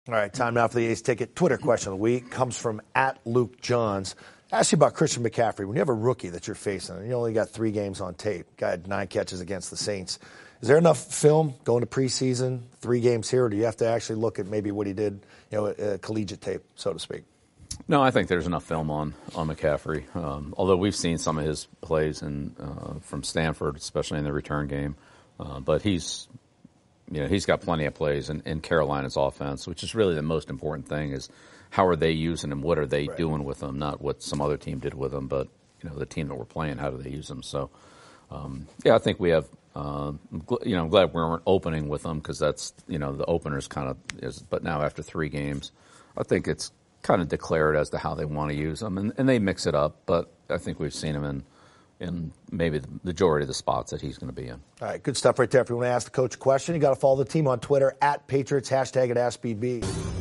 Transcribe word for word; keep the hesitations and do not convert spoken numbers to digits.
All right, time now for the A's Ticket Twitter question of the week. Comes from at Luke Johns. Ask you about Christian McCaffrey. When you have a rookie that you're facing, and you only got three games on tape, guy had nine catches against the Saints, is there enough film going to preseason, three games here, or do you have to actually look at maybe what he did, you know, uh, collegiate tape, so to speak? No, I think there's enough film on on McCaffrey. Um, although we've seen some of his plays in, uh, from Stanford, especially in the return game, uh, but he's, you know, he's got plenty of plays in, in Carolina's offense, which is really the most important thing: is how are they using him? What are they right. doing with him? Not what some other team did with him, but you know, the team that we're playing, how do they use him? So, um, yeah, I think we have. Uh, you know, I'm glad we weren't opening with them because that's, you know, the openers kind of is. But now after three games, I think it's kind of declared as to how they want to use them, and, and they mix it up. But I think we've seen him in in maybe the majority of the spots that he's going to be in. All right, good stuff right there. If you want to ask the coach a question, you got to follow the team on Twitter at Patriots, hashtag at AskBB.